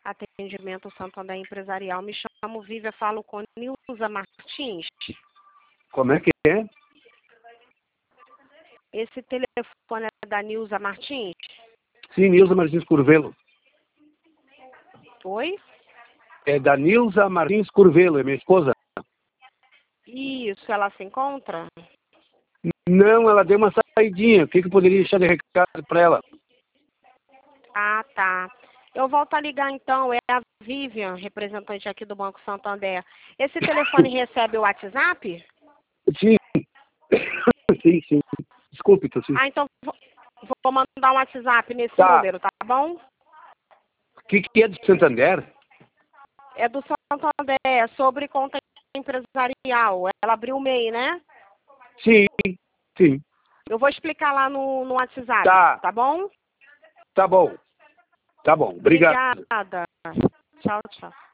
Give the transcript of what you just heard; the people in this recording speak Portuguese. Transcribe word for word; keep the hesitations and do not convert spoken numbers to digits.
Atendimento Santander Empresarial. Me chamo Vívia, falo com Nilza Martins. Como é que é? Esse telefone é da Nilza Martins? Sim, Nilza Martins Curvelo. Oi? É da Nilza Martins Curvelo, é minha esposa. Isso, ela se encontra? Não, ela deu uma saidinha. O que, que eu poderia deixar de recado para ela? Ah, tá. Eu volto a ligar então, é a Vivian, representante aqui do Banco Santander. Esse telefone recebe o WhatsApp? Sim. Sim, sim. Desculpe, tô sim. Ah, então vou vou mandar um WhatsApp nesse Tá. número, tá bom? O que, que é de Santander? É do Santander, é sobre conta empresarial. Ela abriu o M E I, né? Sim, sim. Eu vou explicar lá no, no WhatsApp, Tá. tá bom? Tá bom. Tá bom. Obrigado. Obrigada. Tchau, tchau.